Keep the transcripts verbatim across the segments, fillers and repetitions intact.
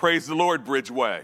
Praise the Lord, Bridgeway.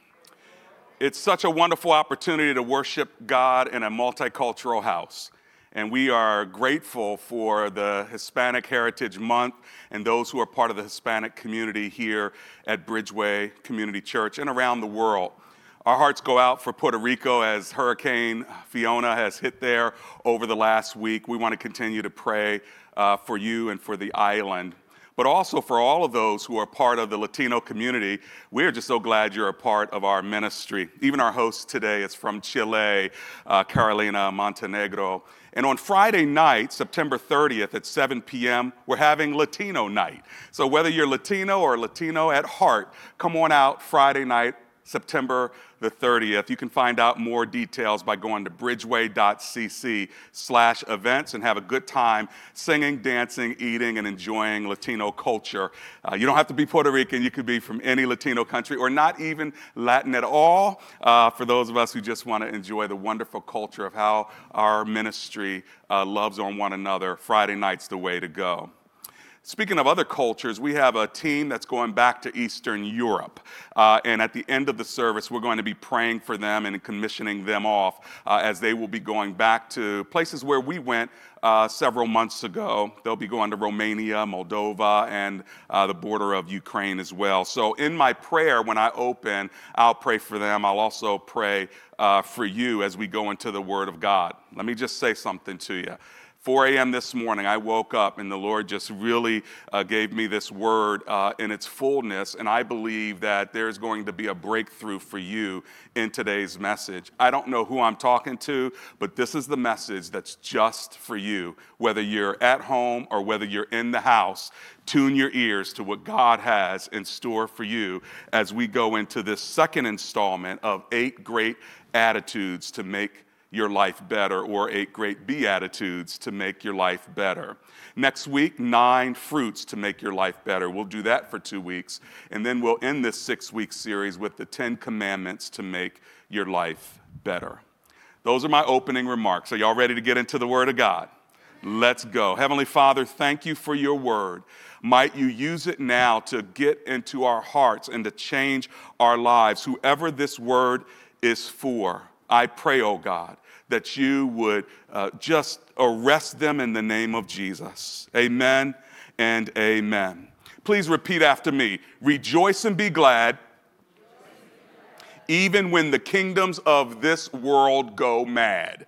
It's such a wonderful opportunity to worship God in a multicultural house. And we are grateful for the Hispanic Heritage Month and those who are part of the Hispanic community here at Bridgeway Community Church and around the world. Our hearts go out for Puerto Rico as Hurricane Fiona has hit there over the last week. We want to continue to pray uh, for you and for the island. But also for all of those who are part of the Latino community. We're just so glad you're a part of our ministry. Even our host today is from Chile, uh, Carolina Montenegro. And on Friday night, September thirtieth at seven p.m., we're having Latino night. So whether you're Latino or Latino at heart, come on out Friday night, September the thirtieth. You can find out more details by going to bridgeway.cc slash events and have a good time singing, dancing, eating, and enjoying Latino culture. Uh, you don't have to be Puerto Rican. You could be from any Latino country or not even Latin at all. Uh, for those of us who just want to enjoy the wonderful culture of how our ministry uh, loves on one another, Friday night's the way to go. Speaking of other cultures, we have a team that's going back to Eastern Europe. Uh, and at the end of the service, we're going to be praying for them and commissioning them off uh, as they will be going back to places where we went uh, several months ago. They'll be going to Romania, Moldova, and uh, the border of Ukraine as well. So in my prayer, when I open, I'll pray for them. I'll also pray uh, for you as we go into the Word of God. Let me just say something to you. four a.m. this morning, I woke up and the Lord just really uh, gave me this word uh, in its fullness, and I believe that there's going to be a breakthrough for you in today's message. I don't know who I'm talking to, but this is the message that's just for you. Whether you're at home or whether you're in the house, tune your ears to what God has in store for you as we go into this second installment of eight great attitudes to make your life better, or eight great beatitudes to make your life better. Next week, nine fruits to make your life better. We'll do that for two weeks. And then we'll end this six-week series with the Ten Commandments to make your life better. Those are my opening remarks. Are y'all ready to get into the Word of God? Let's go. Heavenly Father, thank you for your word. Might you use it now to get into our hearts and to change our lives. Whoever this word is for, I pray, oh God, that you would uh, just arrest them in the name of Jesus. Amen and amen. Please repeat after me. Rejoice and be glad, even when the kingdoms of this world go mad.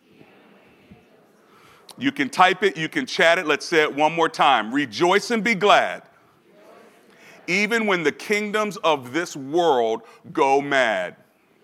You can type it, you can chat it. Let's say it one more time. Rejoice and be glad, even when the kingdoms of this world go mad.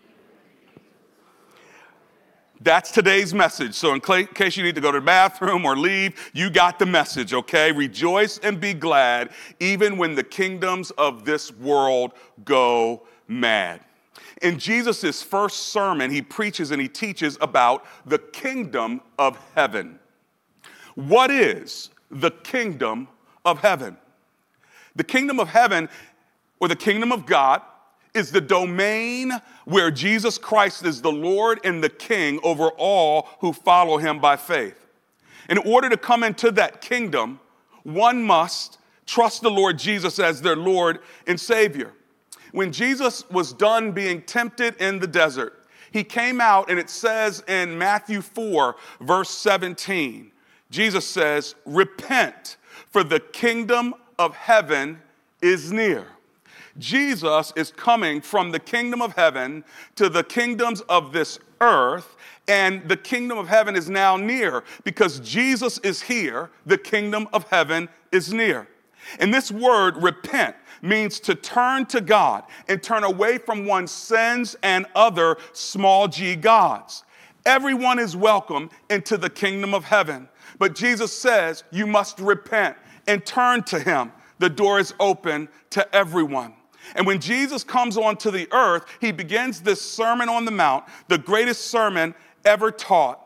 That's today's message. So in case you need to go to the bathroom or leave, you got the message, okay? Rejoice and be glad, even when the kingdoms of this world go mad. In Jesus' first sermon, he preaches and he teaches about the kingdom of heaven. What is the kingdom of heaven? The kingdom of heaven, or the kingdom of God, is the domain where Jesus Christ is the Lord and the King over all who follow him by faith. In order to come into that kingdom, one must trust the Lord Jesus as their Lord and Savior. When Jesus was done being tempted in the desert, he came out, and it says in Matthew four, verse seventeen, Jesus says, "Repent, for the kingdom of heaven is near." Jesus is coming from the kingdom of heaven to the kingdoms of this earth, and the kingdom of heaven is now near. Because Jesus is here, the kingdom of heaven is near. And this word, repent, means to turn to God and turn away from one's sins and other small g gods. Everyone is welcome into the kingdom of heaven. But Jesus says you must repent and turn to him. The door is open to everyone. And when Jesus comes onto the earth, he begins this Sermon on the Mount, the greatest sermon ever taught.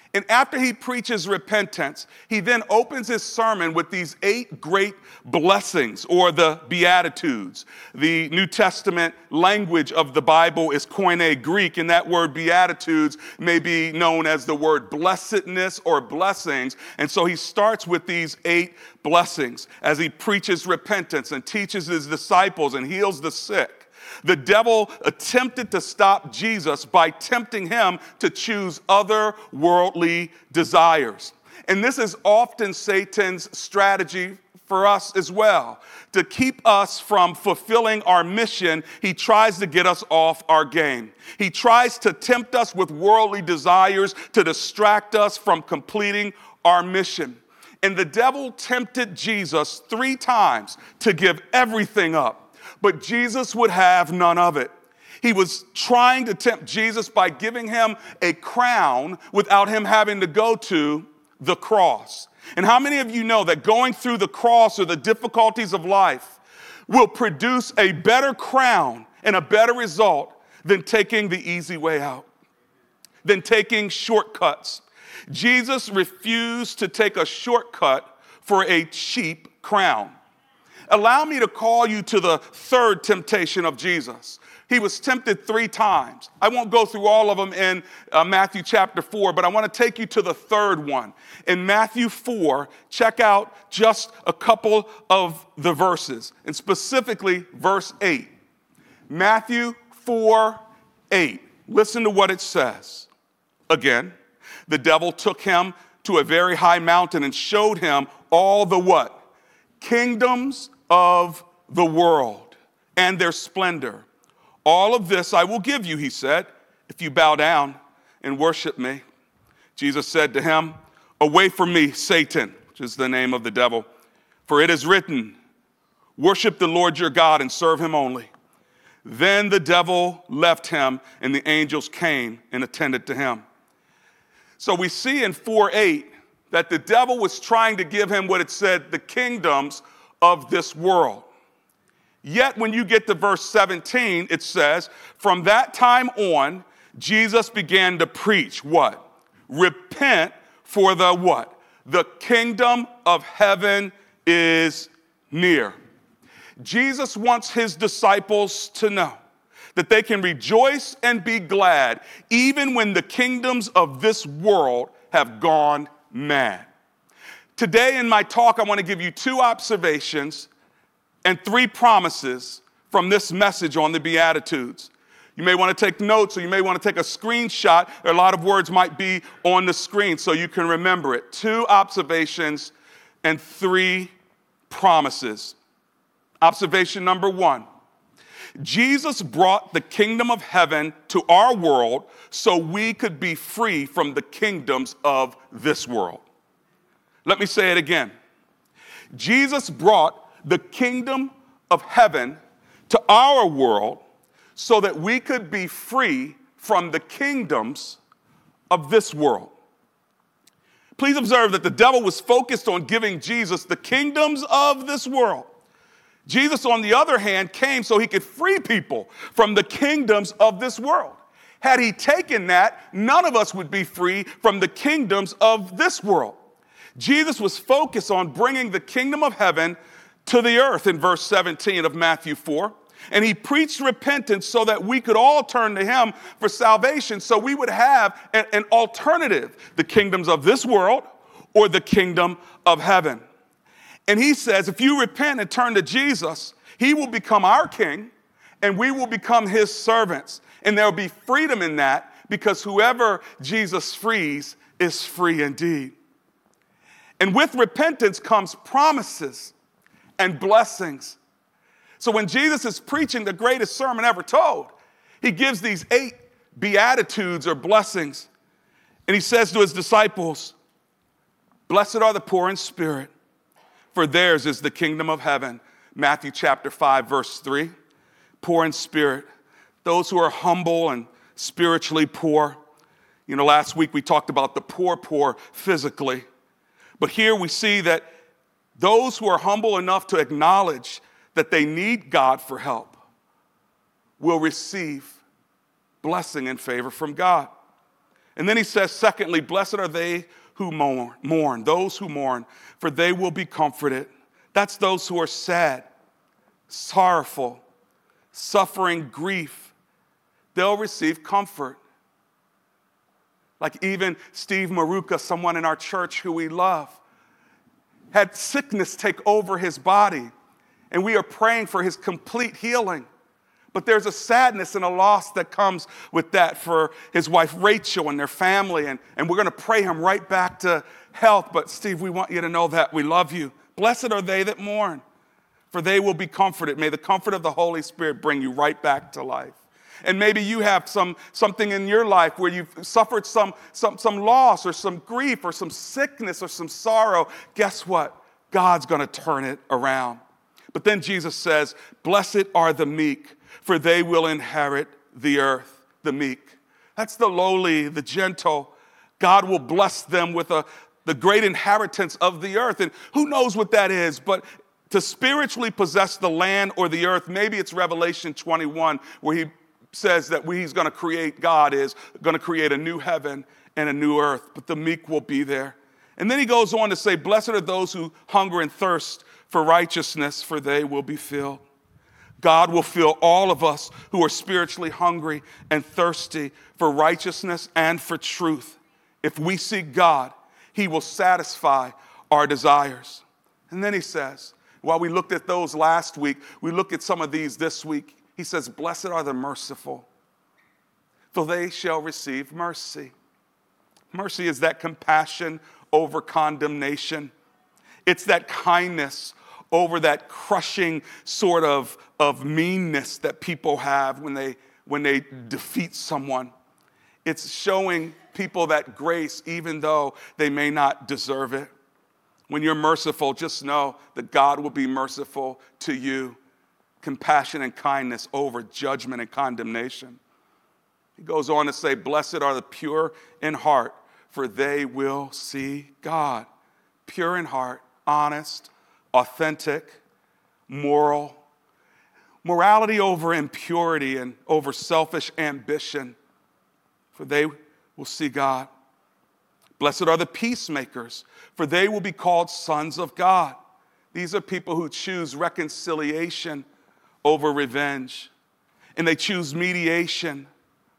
And after he preaches repentance, he then opens his sermon with these eight great blessings, or the Beatitudes. The New Testament language of the Bible is Koine Greek, and that word Beatitudes may be known as the word blessedness or blessings. And so he starts with these eight blessings as he preaches repentance and teaches his disciples and heals the sick. The devil attempted to stop Jesus by tempting him to choose other worldly desires. And this is often Satan's strategy for us as well. To keep us from fulfilling our mission, he tries to get us off our game. He tries to tempt us with worldly desires to distract us from completing our mission. And the devil tempted Jesus three times to give everything up. But Jesus would have none of it. He was trying to tempt Jesus by giving him a crown without him having to go to the cross. And how many of you know that going through the cross or the difficulties of life will produce a better crown and a better result than taking the easy way out, than taking shortcuts? Jesus refused to take a shortcut for a cheap crown. Allow me to call you to the third temptation of Jesus. He was tempted three times. I won't go through all of them in uh, Matthew chapter four, but I want to take you to the third one. In Matthew four, check out just a couple of the verses, and specifically verse eight. Matthew four, eight. Listen to what it says. Again, the devil took him to a very high mountain and showed him all the what? Kingdoms of the world and their splendor. All of this I will give you, he said, if you bow down and worship me. Jesus said to him, away from me, Satan, which is the name of the devil, for it is written, worship the Lord your God and serve him only. Then the devil left him, and the angels came and attended to him. So we see in four eight that the devil was trying to give him what it said, the kingdoms of this world. Yet when you get to verse seventeen, it says, from that time on, Jesus began to preach what? Repent, for the what? The kingdom of heaven is near. Jesus wants his disciples to know that they can rejoice and be glad even when the kingdoms of this world have gone mad. Today in my talk, I want to give you two observations and three promises from this message on the Beatitudes. You may want to take notes, or you may want to take a screenshot. A lot of words might be on the screen so you can remember it. Two observations and three promises. Observation number one. Jesus brought the kingdom of heaven to our world so we could be free from the kingdoms of this world. Let me say it again. Jesus brought the kingdom of heaven to our world so that we could be free from the kingdoms of this world. Please observe that the devil was focused on giving Jesus the kingdoms of this world. Jesus, on the other hand, came so he could free people from the kingdoms of this world. Had he taken that, none of us would be free from the kingdoms of this world. Jesus was focused on bringing the kingdom of heaven to the earth in verse seventeen of Matthew four. And he preached repentance so that we could all turn to him for salvation, so we would have an, an alternative, the kingdoms of this world or the kingdom of heaven. And he says, if you repent and turn to Jesus, he will become our king and we will become his servants. And there will be freedom in that, because whoever Jesus frees is free indeed. And with repentance comes promises and blessings. So when Jesus is preaching the greatest sermon ever told, he gives these eight beatitudes or blessings. And he says to his disciples, blessed are the poor in spirit, for theirs is the kingdom of heaven. Matthew chapter five, verse three. Poor in spirit, those who are humble and spiritually poor. You know, last week we talked about the poor, poor physically. But here we see that those who are humble enough to acknowledge that they need God for help will receive blessing and favor from God. And then he says, secondly, blessed are they who mourn, mourn, those who mourn, for they will be comforted. That's those who are sad, sorrowful, suffering grief. They'll receive comfort. Like even Steve Maruka, someone in our church who we love, had sickness take over his body, and we are praying for his complete healing. But there's a sadness and a loss that comes with that for his wife Rachel and their family, and, and we're going to pray him right back to health. But Steve, we want you to know that we love you. Blessed are they that mourn, for they will be comforted. May the comfort of the Holy Spirit bring you right back to life. And maybe you have some something in your life where you've suffered some, some, some loss or some grief or some sickness or some sorrow. Guess what? God's going to turn it around. But then Jesus says, blessed are the meek, for they will inherit the earth. The meek. That's the lowly, the gentle. God will bless them with a, the great inheritance of the earth. And who knows what that is, but to spiritually possess the land or the earth, maybe it's Revelation twenty-one, where he says that he's going to create, God is going to create a new heaven and a new earth, but the meek will be there. And then he goes on to say, blessed are those who hunger and thirst for righteousness, for they will be filled. God will fill all of us who are spiritually hungry and thirsty for righteousness and for truth. If we seek God, he will satisfy our desires. And then he says, while we looked at those last week, we look at some of these this week. He says, blessed are the merciful, for they shall receive mercy. Mercy is that compassion over condemnation. It's that kindness over that crushing sort of, of meanness that people have when they, when they defeat someone. It's showing people that grace even though they may not deserve it. When you're merciful, just know that God will be merciful to you. Compassion and kindness over judgment and condemnation. He goes on to say, blessed are the pure in heart, for they will see God. Pure in heart, honest, authentic, moral. Morality over impurity and over selfish ambition, for they will see God. Blessed are the peacemakers, for they will be called sons of God. These are people who choose reconciliation over revenge, and they choose mediation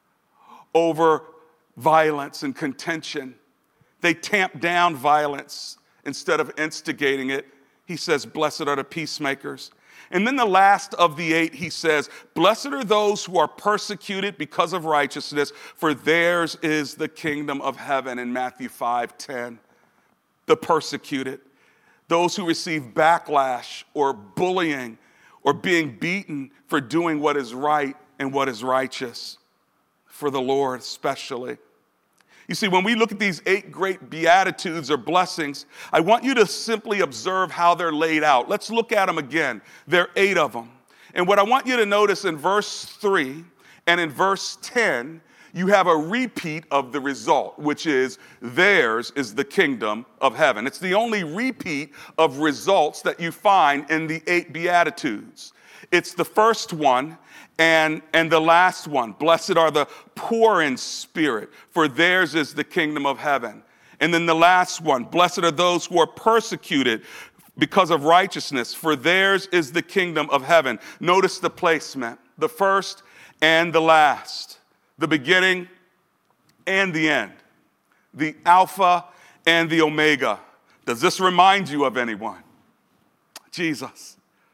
over violence and contention. They tamp down violence instead of instigating it. He says, blessed are the peacemakers. And then the last of the eight, he says, blessed are those who are persecuted because of righteousness, for theirs is the kingdom of heaven, in Matthew five ten. The persecuted, those who receive backlash or bullying or being beaten for doing what is right and what is righteous, for the Lord especially. You see, when we look at these eight great beatitudes or blessings, I want you to simply observe how they're laid out. Let's look at them again. There are eight of them. And what I want you to notice in verse three and in verse ten, you have a repeat of the result, which is theirs is the kingdom of heaven. It's the only repeat of results that you find in the eight beatitudes. It's the first one and, and the last one. Blessed are the poor in spirit, for theirs is the kingdom of heaven. And then the last one, blessed are those who are persecuted because of righteousness, for theirs is the kingdom of heaven. Notice the placement, the first and the last, the beginning and the end, the Alpha and the Omega. Does this remind you of anyone? Jesus.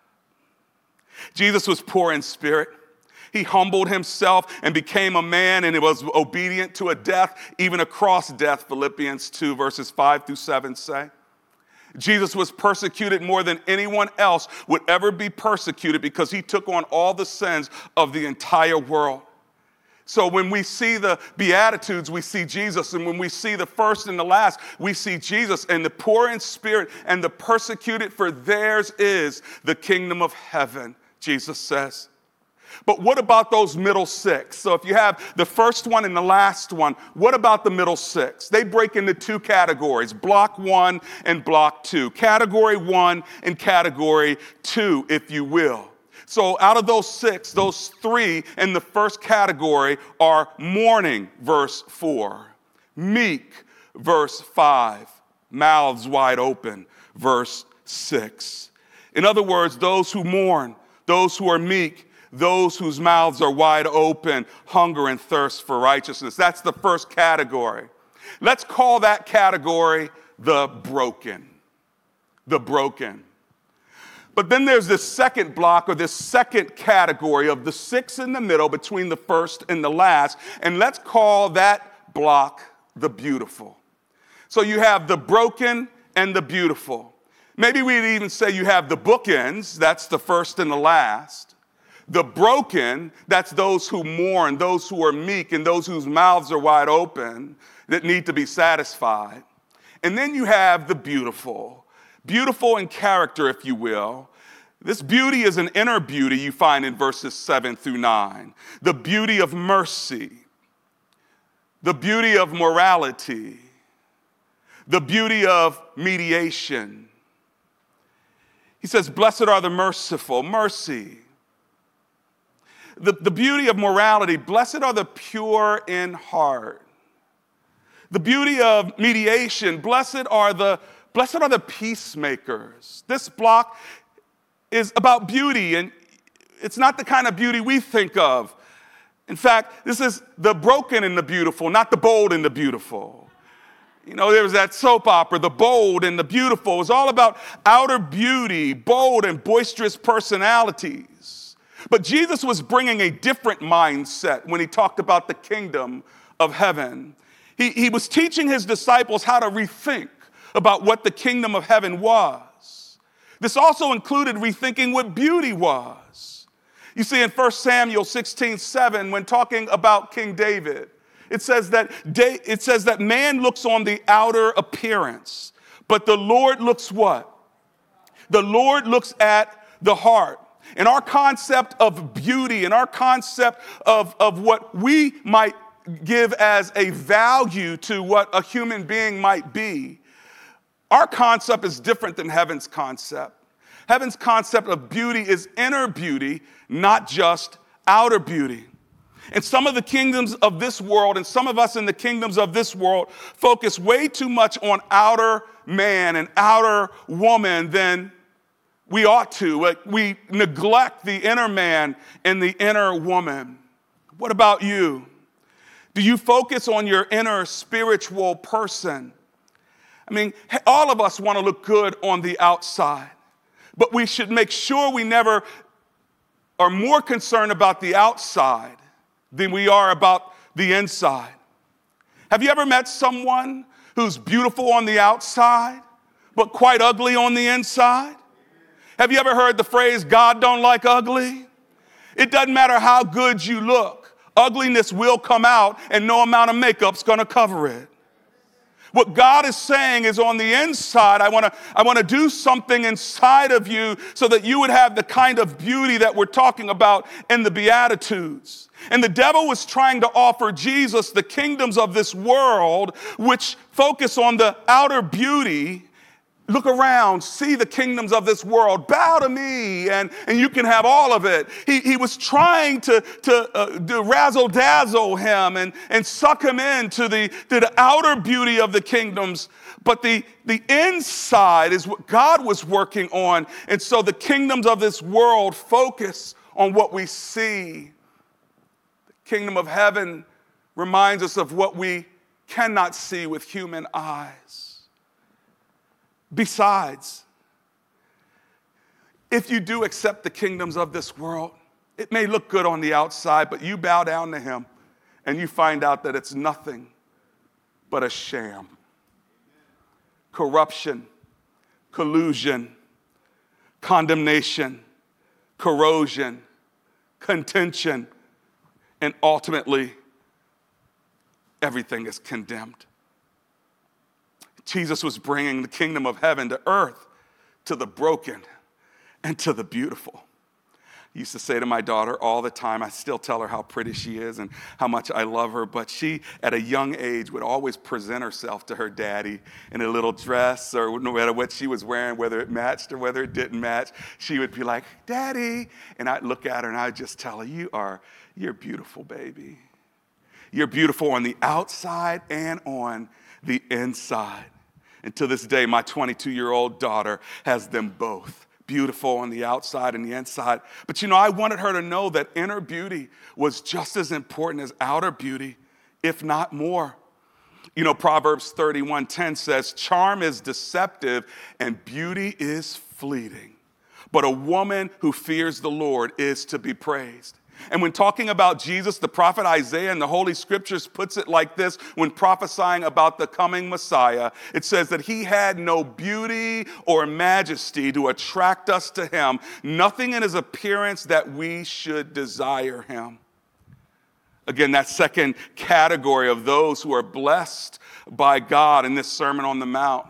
Jesus was poor in spirit. He humbled himself and became a man, and he was obedient to a death, even a cross death, Philippians two, verses five through seven say. Jesus was persecuted more than anyone else would ever be persecuted because he took on all the sins of the entire world. So when we see the Beatitudes, we see Jesus. And when we see the first and the last, we see Jesus. And the poor in spirit and the persecuted, for theirs is the kingdom of heaven, Jesus says. But what about those middle six? So if you have the first one and the last one, what about the middle six? They break into two categories, block one and block two. Category one and category two, if you will. So out of those six, those three in the first category are mourning, verse four. Meek, verse five. Mouths wide open, verse six. In other words, those who mourn, those who are meek, those whose mouths are wide open, hunger and thirst for righteousness. That's the first category. Let's call that category the broken. The broken. But then there's this second block, or this second category of the six in the middle between the first and the last, and let's call that block the beautiful. So you have the broken and the beautiful. Maybe we'd even say you have the bookends, that's the first and the last. The broken, that's those who mourn, those who are meek, and those whose mouths are wide open that need to be satisfied. And then you have the beautiful. Beautiful in character, if you will. This beauty is an inner beauty you find in verses seven through nine. The beauty of mercy. The beauty of morality. The beauty of mediation. He says, blessed are the merciful, mercy. The, the beauty of morality, blessed are the pure in heart. The beauty of mediation, blessed are the, blessed are the peacemakers. This block is about beauty, and it's not the kind of beauty we think of. In fact, this is the broken and the beautiful, not the bold and the beautiful. You know, there was that soap opera, The Bold and the Beautiful. It was all about outer beauty, bold and boisterous personalities. But Jesus was bringing a different mindset when he talked about the kingdom of heaven. He, he was teaching his disciples how to rethink about what the kingdom of heaven was. This also included rethinking what beauty was. You see, in First Samuel sixteen seven, when talking about King David, It says that day, it says that man looks on the outer appearance, but the Lord looks what? The Lord looks at the heart. And our concept of beauty and our concept of, of what we might give as a value to what a human being might be, our concept is different than heaven's concept. Heaven's concept of beauty is inner beauty, not just outer beauty. And some of the kingdoms of this world, and some of us in the kingdoms of this world, focus way too much on outer man and outer woman than we ought to. Like, we neglect the inner man and the inner woman. What about you? Do you focus on your inner spiritual person? I mean, all of us want to look good on the outside, but we should make sure we never are more concerned about the outside than we are about the inside. Have you ever met someone who's beautiful on the outside, but quite ugly on the inside? Have you ever heard the phrase, God don't like ugly? It doesn't matter how good you look. Ugliness will come out, and no amount of makeup's gonna cover it. What God is saying is, on the inside, I want to I want to do something inside of you so that you would have the kind of beauty that we're talking about in the Beatitudes. And the devil was trying to offer Jesus the kingdoms of this world, which focus on the outer beauty. Look around, see the kingdoms of this world, bow to me, and, and you can have all of it. He, he was trying to, to, uh, to razzle-dazzle him and, and suck him into the, to the outer beauty of the kingdoms. But the, the inside is what God was working on. And so the kingdoms of this world focus on what we see. The kingdom of heaven reminds us of what we cannot see with human eyes. Besides, if you do accept the kingdoms of this world, it may look good on the outside, but you bow down to him and you find out that it's nothing but a sham. Corruption, collusion, condemnation, corrosion, contention, and ultimately, everything is condemned. Jesus was bringing the kingdom of heaven to earth, to the broken and to the beautiful. I used to say to my daughter all the time, I still tell her how pretty she is and how much I love her, but she, at a young age, would always present herself to her daddy in a little dress, or no matter what she was wearing, whether it matched or whether it didn't match, she would be like, Daddy, and I'd look at her and I'd just tell her, you are, you're beautiful, baby. You're beautiful on the outside and on the inside. And to this day, my twenty-two-year-old daughter has them both. Beautiful on the outside and the inside. But you know, I wanted her to know that inner beauty was just as important as outer beauty, if not more. You know, Proverbs thirty-one ten says, charm is deceptive and beauty is fleeting. But a woman who fears the Lord is to be praised. And when talking about Jesus, the prophet Isaiah in the Holy Scriptures puts it like this when prophesying about the coming Messiah. It says that he had no beauty or majesty to attract us to him, nothing in his appearance that we should desire him. Again, that second category of those who are blessed by God in this Sermon on the Mount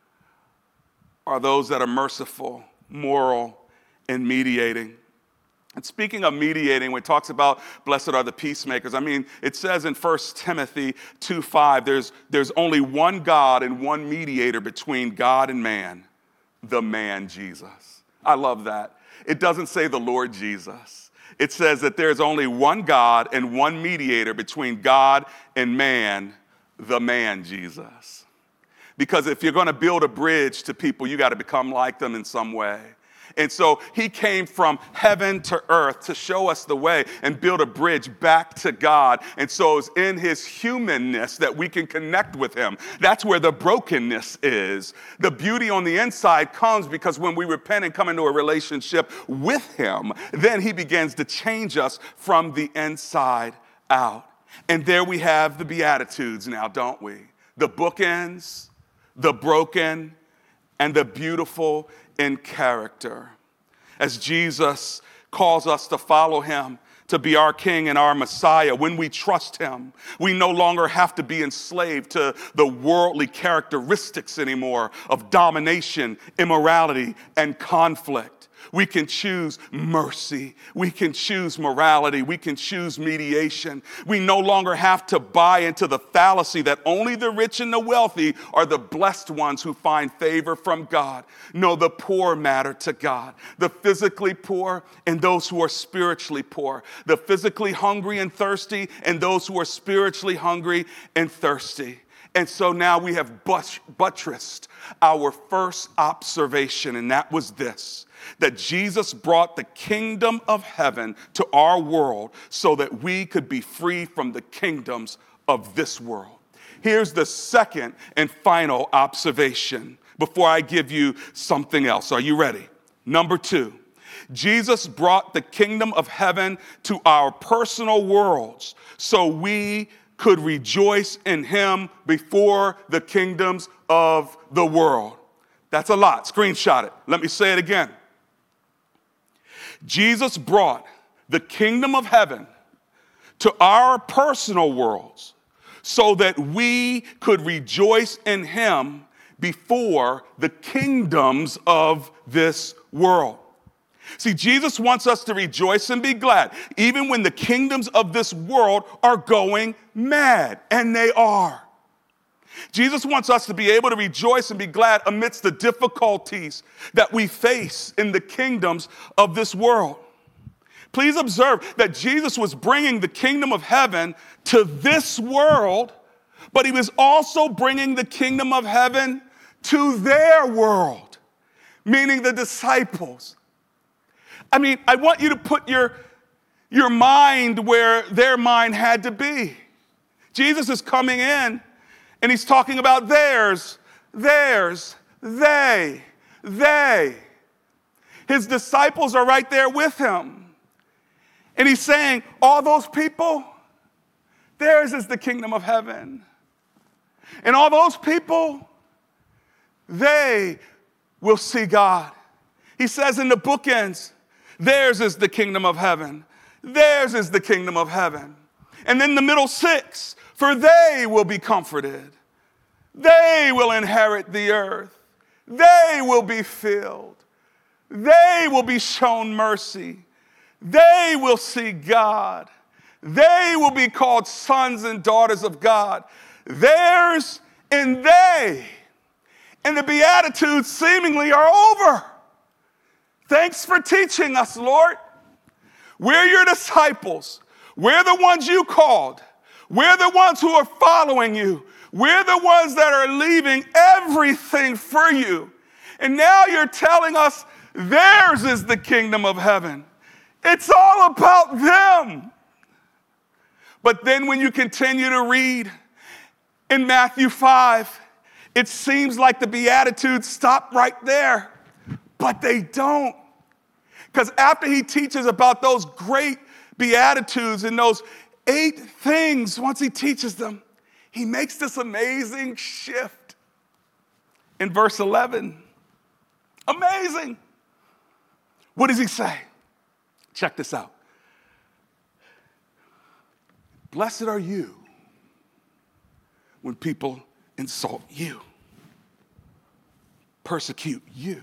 are those that are merciful, moral, and mediating. And speaking of mediating, when it talks about blessed are the peacemakers, I mean, it says in First Timothy two five, there's, there's only one God and one mediator between God and man, the man Jesus. I love that. It doesn't say the Lord Jesus. It says that there's only one God and one mediator between God and man, the man Jesus. Because if you're going to build a bridge to people, you got to become like them in some way. And so he came from heaven to earth to show us the way and build a bridge back to God. And so it's in his humanness that we can connect with him. That's where the brokenness is. The beauty on the inside comes because when we repent and come into a relationship with him, then he begins to change us from the inside out. And there we have the Beatitudes now, don't we? The bookends, the broken, and the beautiful in character. As Jesus calls us to follow him, to be our King and our Messiah, when we trust him, we no longer have to be enslaved to the worldly characteristics anymore of domination, immorality, and conflict. We can choose mercy. We can choose morality. We can choose mediation. We no longer have to buy into the fallacy that only the rich and the wealthy are the blessed ones who find favor from God. No, the poor matter to God. The physically poor and those who are spiritually poor. The physically hungry and thirsty and those who are spiritually hungry and thirsty. And so now we have buttressed our first observation, and that was this: that Jesus brought the kingdom of heaven to our world so that we could be free from the kingdoms of this world. Here's the second and final observation before I give you something else. Are you ready? Number two, Jesus brought the kingdom of heaven to our personal worlds so we could rejoice in him before the kingdoms of the world. That's a lot. Screenshot it. Let me say it again. Jesus brought the kingdom of heaven to our personal worlds so that we could rejoice in him before the kingdoms of this world. See, Jesus wants us to rejoice and be glad, even when the kingdoms of this world are going mad, and they are. Jesus wants us to be able to rejoice and be glad amidst the difficulties that we face in the kingdoms of this world. Please observe that Jesus was bringing the kingdom of heaven to this world, but he was also bringing the kingdom of heaven to their world, meaning the disciples. I mean, I want you to put your, your mind where their mind had to be. Jesus is coming in, and he's talking about theirs, theirs, they, they. His disciples are right there with him. And he's saying, all those people, theirs is the kingdom of heaven. And all those people, they will see God. He says in the bookends, theirs is the kingdom of heaven. Theirs is the kingdom of heaven. And then the middle six, for they will be comforted. They will inherit the earth. They will be filled. They will be shown mercy. They will see God. They will be called sons and daughters of God. Theirs and they. And the Beatitudes seemingly are over. Thanks for teaching us, Lord. We're your disciples. We're the ones you called. We're the ones who are following you. We're the ones that are leaving everything for you. And now you're telling us theirs is the kingdom of heaven. It's all about them. But then when you continue to read in Matthew five, it seems like the Beatitudes stop right there, but they don't. Because after he teaches about those great Beatitudes and those eight things, once he teaches them, he makes this amazing shift in verse eleven. Amazing. What does he say? Check this out. Blessed are you when people insult you, persecute you,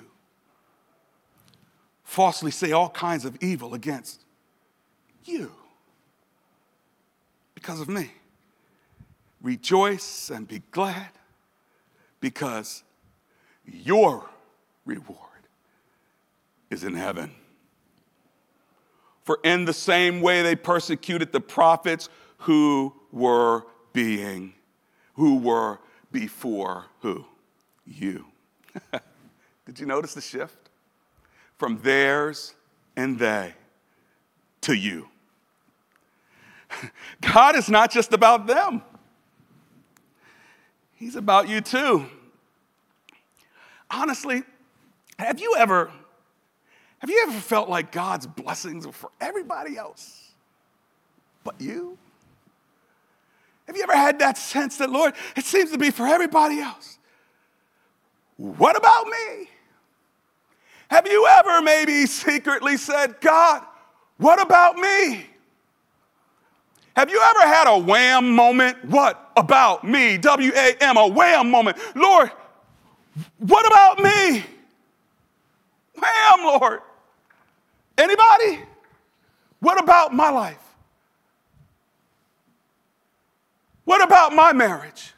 falsely say all kinds of evil against you because of me. Rejoice and be glad, because your reward is in heaven. For in the same way they persecuted the prophets who were being, who were before who? You. Did you notice the shift? From theirs and they to you. God is not just about them. He's about you too. Honestly, have you ever, have you ever felt like God's blessings were for everybody else but you? Have you ever had that sense that, Lord, it seems to be for everybody else? What about me? Have you ever maybe secretly said, God, what about me? Have you ever had a wham moment? What about me? W A M, a wham moment. Lord, what about me? Wham, Lord. Anybody? What about my life? What about my marriage?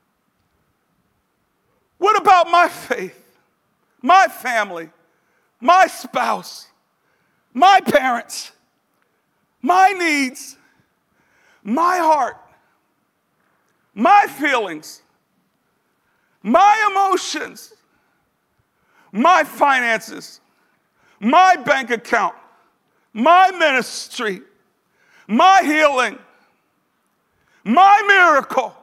What about my faith, my family, my spouse, my parents, my needs, my heart, my feelings, my emotions, my finances, my bank account, my ministry, my healing, my miracle?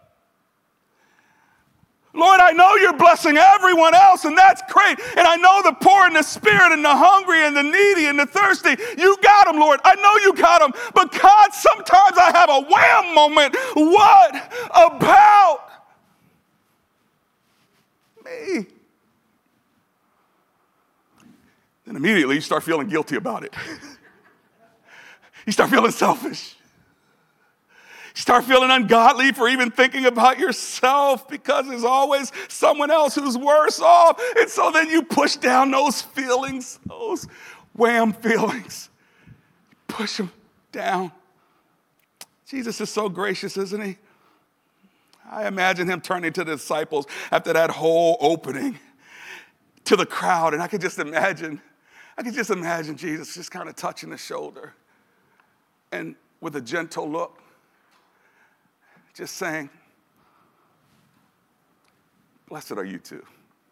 Lord, I know you're blessing everyone else, and that's great. And I know the poor and the spirit and the hungry and the needy and the thirsty. You got them, Lord. I know you got them. But God, sometimes I have a wham moment. What about me? Then immediately you start feeling guilty about it. You start feeling selfish. You start feeling ungodly for even thinking about yourself, because there's always someone else who's worse off. And so then you push down those feelings, those wham feelings. You push them down. Jesus is so gracious, isn't he? I imagine him turning to the disciples after that whole opening to the crowd. And I could just imagine, I could just imagine Jesus just kind of touching the shoulder and with a gentle look, just saying, blessed are you too.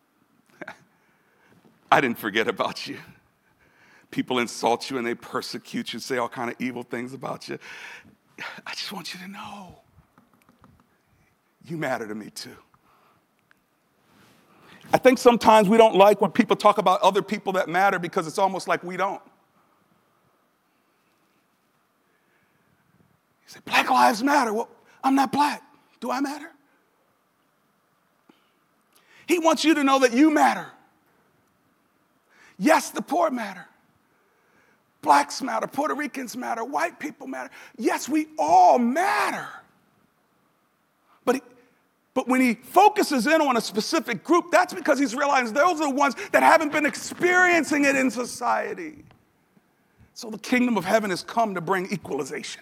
I didn't forget about you. People insult you and they persecute you, say all kind of evil things about you. I just want you to know, you matter to me too. I think sometimes we don't like when people talk about other people that matter, because it's almost like we don't. You say, Black Lives Matter. Well, I'm not black. Do I matter? He wants you to know that you matter. Yes, the poor matter. Blacks matter. Puerto Ricans matter. White people matter. Yes, we all matter. But, he, but when he focuses in on a specific group, that's because he's realizing those are the ones that haven't been experiencing it in society. So the kingdom of heaven has come to bring equalization.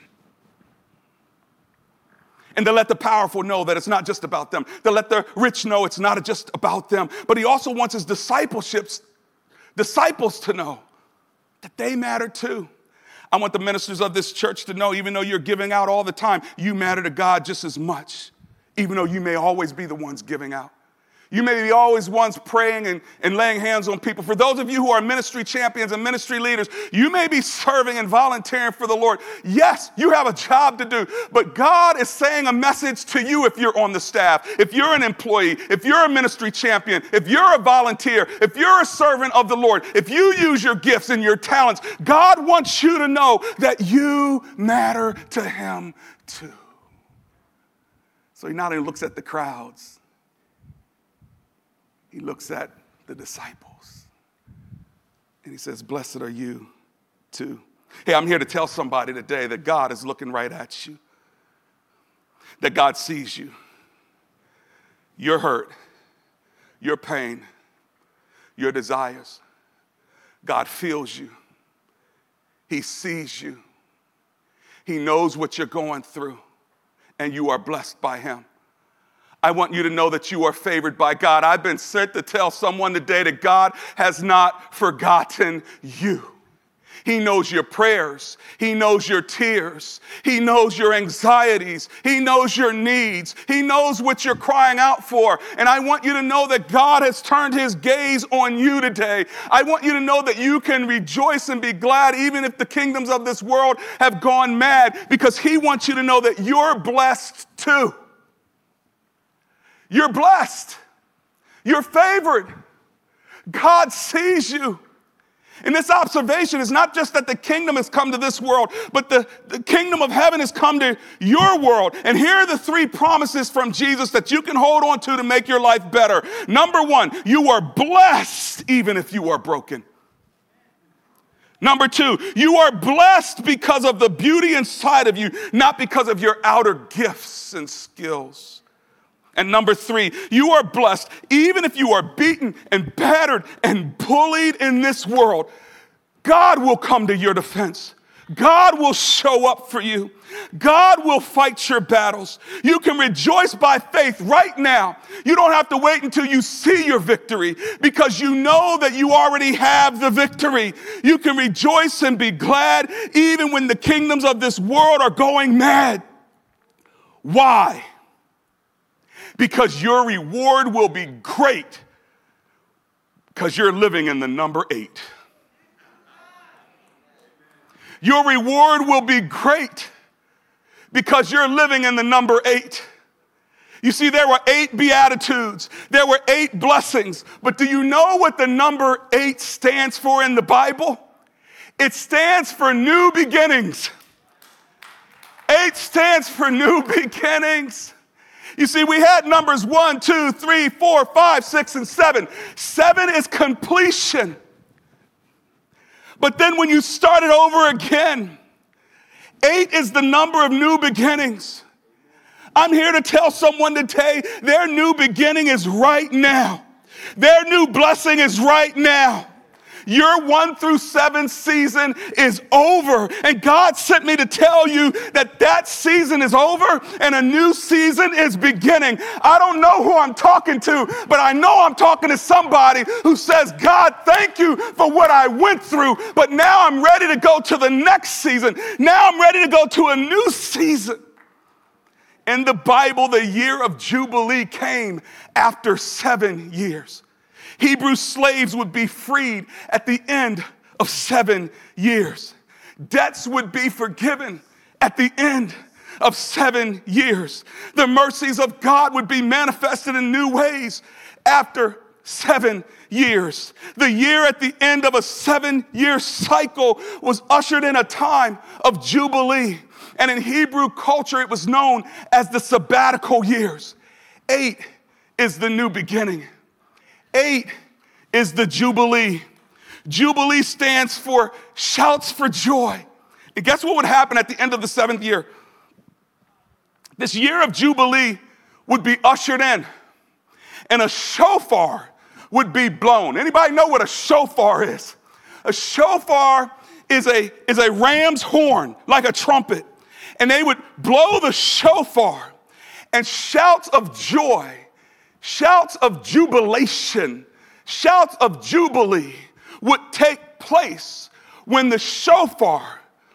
And to let the powerful know that it's not just about them. To let the rich know it's not just about them. But he also wants his discipleships, disciples to know that they matter too. I want the ministers of this church to know, even though you're giving out all the time, you matter to God just as much, even though you may always be the ones giving out. You may be always ones praying and, and laying hands on people. For those of you who are ministry champions and ministry leaders, you may be serving and volunteering for the Lord. Yes, you have a job to do, but God is saying a message to you if you're on the staff, if you're an employee, if you're a ministry champion, if you're a volunteer, if you're a servant of the Lord, if you use your gifts and your talents, God wants you to know that you matter to him too. So he not only looks at the crowds, he looks at the disciples and he says, blessed are you too. Hey, I'm here to tell somebody today that God is looking right at you, that God sees you, your hurt, your pain, your desires. God feels you. He sees you. He knows what you're going through, and you are blessed by him. I want you to know that you are favored by God. I've been sent to tell someone today that God has not forgotten you. He knows your prayers. He knows your tears. He knows your anxieties. He knows your needs. He knows what you're crying out for. And I want you to know that God has turned his gaze on you today. I want you to know that you can rejoice and be glad even if the kingdoms of this world have gone mad, because he wants you to know that you're blessed too. You're blessed. You're favored. God sees you. And this observation is not just that the kingdom has come to this world, but the, the kingdom of heaven has come to your world. And here are the three promises from Jesus that you can hold on to to make your life better. Number one, you are blessed even if you are broken. Number two, you are blessed because of the beauty inside of you, not because of your outer gifts and skills. And number three, you are blessed even if you are beaten and battered and bullied in this world. God will come to your defense. God will show up for you. God will fight your battles. You can rejoice by faith right now. You don't have to wait until you see your victory, because you know that you already have the victory. You can rejoice and be glad even when the kingdoms of this world are going mad. Why? Because your reward will be great, because you're living in the number eight. Your reward will be great because you're living in the number eight. You see, there were eight beatitudes. There were eight blessings. But do you know what the number eight stands for in the Bible? It stands for new beginnings. Eight stands for new beginnings. You see, we had numbers one, two, three, four, five, six, and seven. Seven is completion. But then when you start it over again, eight is the number of new beginnings. I'm here to tell someone today, their new beginning is right now. Their new blessing is right now. Your one through seven season is over. And God sent me to tell you that that season is over and a new season is beginning. I don't know who I'm talking to, but I know I'm talking to somebody who says, God, thank you for what I went through, but now I'm ready to go to the next season. Now I'm ready to go to a new season. In the Bible, the year of Jubilee came after seven years. Hebrew slaves would be freed at the end of seven years. Debts would be forgiven at the end of seven years. The mercies of God would be manifested in new ways after seven years. The year at the end of a seven-year cycle was ushered in a time of Jubilee. And in Hebrew culture, it was known as the sabbatical years. Eight is the new beginning. Eight is the Jubilee. Jubilee stands for shouts for joy. And guess what would happen at the end of the seventh year? This year of Jubilee would be ushered in, and a shofar would be blown. Anybody know what a shofar is? A shofar is a, is a ram's horn, like a trumpet. And they would blow the shofar, and shouts of joy, shouts of jubilation, shouts of jubilee would take place when the shofar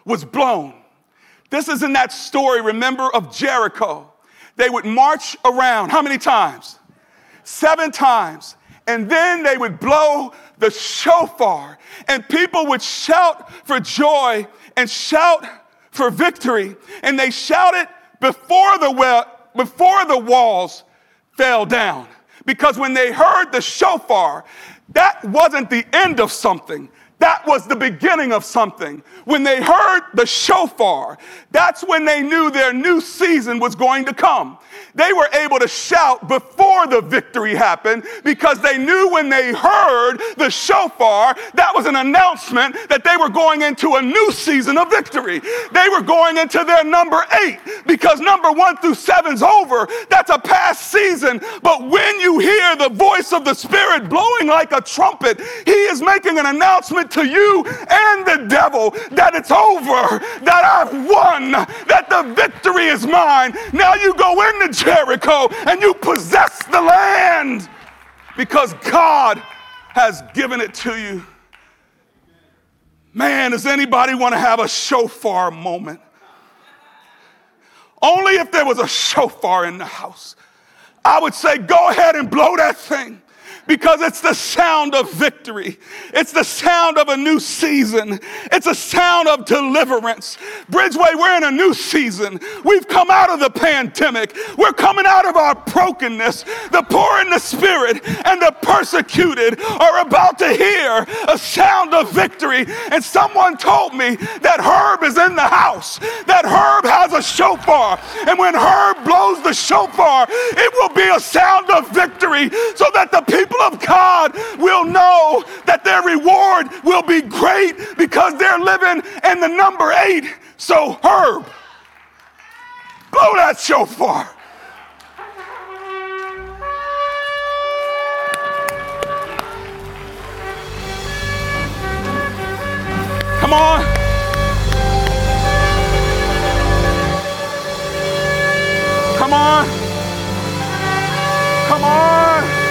was blown. This is in that story, remember, of Jericho. They would march around, how many times? Seven times. And then they would blow the shofar, and people would shout for joy and shout for victory. And they shouted before the well, before the walls fell down. Because when they heard the shofar, that wasn't the end of something. That was the beginning of something. When they heard the shofar, that's when they knew their new season was going to come. They were able to shout before the victory happened because they knew when they heard the shofar, that was an announcement that they were going into a new season of victory. They were going into their number eight because number one through seven's over. That's a past season. But when you hear the voice of the Spirit blowing like a trumpet, He is making an announcement to you and the devil that it's over, that I've won, that the victory is mine. Now you go into Jericho and you possess the land because God has given it to you. Man, does anybody want to have a shofar moment? Only if there was a shofar in the house. I would say go ahead and blow that thing. Because it's the sound of victory. It's the sound of a new season. It's a sound of deliverance. Bridgeway, we're in a new season. We've come out of the pandemic. We're coming out of our brokenness. The poor in the spirit and the persecuted are about to hear a sound of victory. And someone told me that Herb is in the house, that Herb has a shofar. And when Herb blows the shofar, it will be a sound of victory so that the people of God will know that their reward will be great because they're living in the number eight. So Herb, blow that shofar. Come on. Come on. Come on.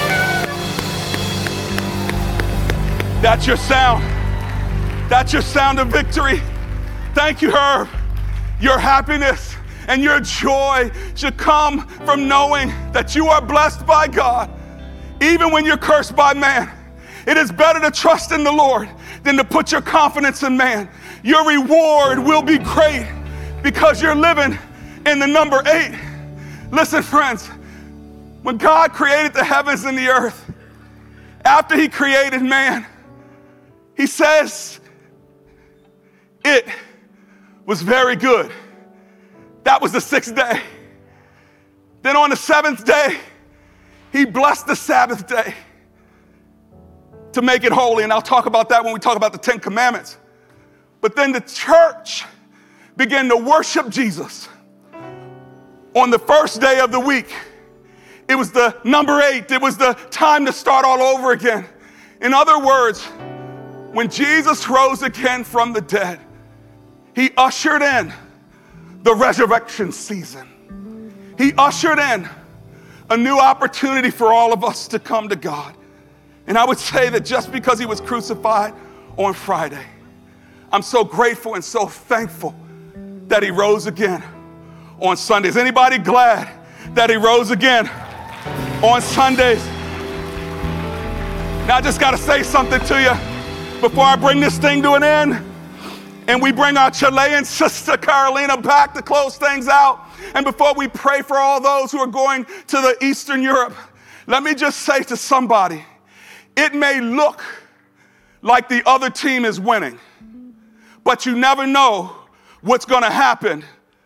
That's your sound. That's your sound of victory. Thank you, Herb. Your happiness and your joy should come from knowing that you are blessed by God, even when you're cursed by man. It is better to trust in the Lord than to put your confidence in man. Your reward will be great because you're living in the number eight. Listen, friends, when God created the heavens and the earth, after He created man, He says, it was very good. That was the sixth day. Then on the seventh day, He blessed the Sabbath day to make it holy. And I'll talk about that when we talk about the Ten Commandments. But then the church began to worship Jesus on the first day of the week. It was the number eight. It was the time to start all over again. In other words, when Jesus rose again from the dead, He ushered in the resurrection season. He ushered in a new opportunity for all of us to come to God. And I would say that just because He was crucified on Friday, I'm so grateful and so thankful that He rose again on Sundays. Anybody glad that He rose again on Sundays? Now I just got to say something to you before I bring this thing to an end, and we bring our Chilean sister Carolina back to close things out, and before we pray for all those who are going to the Eastern Europe, let me just say to somebody, it may look like the other team is winning, but you never know what's going to happen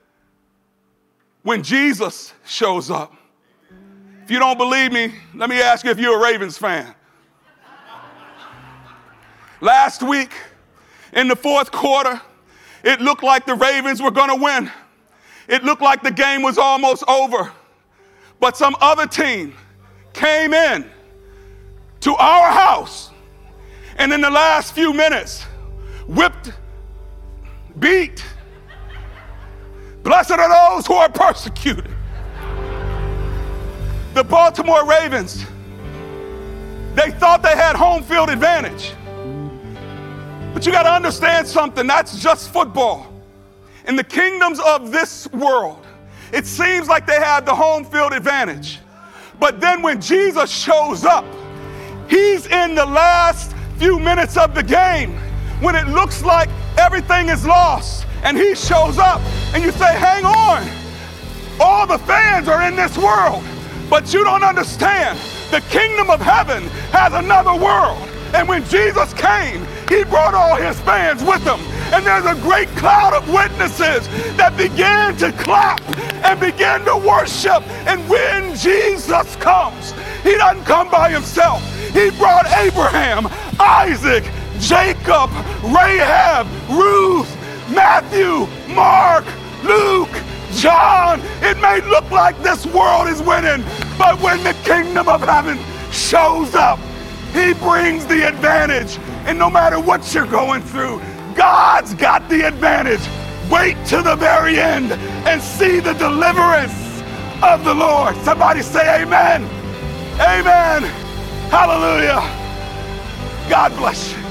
when Jesus shows up. If you don't believe me, let me ask you if you're a Ravens fan. Last week, in the fourth quarter, it looked like the Ravens were going to win. It looked like the game was almost over. But some other team came in to our house and in the last few minutes whipped, beat. Blessed are those who are persecuted. The Baltimore Ravens, they thought they had home field advantage. But you got to understand something, that's just football. In the kingdoms of this world, it seems like they have the home field advantage. But then when Jesus shows up, he's in the last few minutes of the game when it looks like everything is lost, and he shows up and you say, hang on, all the fans are in this world, but you don't understand. The kingdom of heaven has another world. And when Jesus came, he brought all his fans with him. And there's a great cloud of witnesses that began to clap and began to worship. And when Jesus comes, he doesn't come by himself. He brought Abraham, Isaac, Jacob, Rahab, Ruth, Matthew, Mark, Luke, John. It may look like this world is winning, but when the kingdom of heaven shows up, he brings the advantage. And no matter what you're going through, God's got the advantage. Wait to the very end and see the deliverance of the Lord. Somebody say amen. Amen. Hallelujah. God bless you.